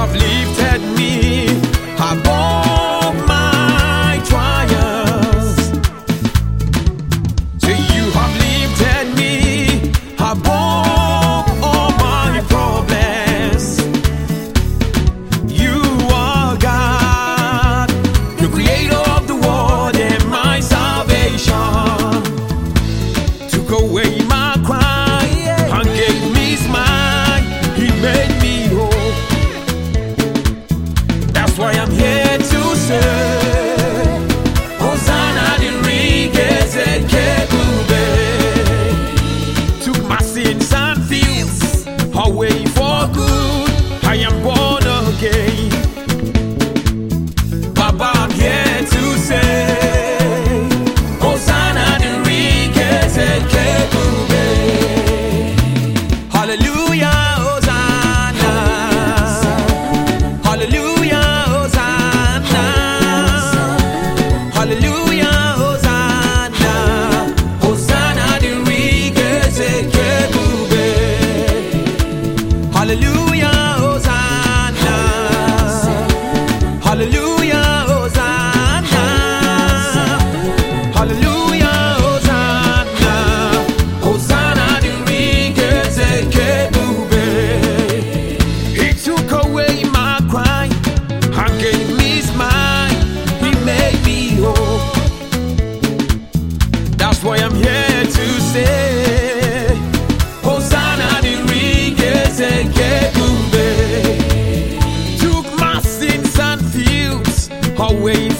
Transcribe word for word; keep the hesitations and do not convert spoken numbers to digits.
have lifted me above my trials. So you have lifted me above all my problems. You are God, the creator of the world and my salvation. Took away my crime and gave me smile. He made me whole. That's why I'm here to say, Hosanna the Rigeze Kebube. Took my sins and fears away for good. I am born again. Baba, I'm here to say, Hosanna the Rigeze Kebube. Hallelujah, Hosanna. Hallelujah, Hosanna. Hallelujah, Hosanna. Hosanna the Rigeze Kebube. Hallelujah, Hosanna. Hallelujah, Hosanna. Hallelujah, Hosanna. Hosanna the Rigeze Kebube. He took away my crime and gave me smile. He made me whole. That's why I'm here to say, Hosanna the Rigeze Kebube. Took my sins and fears away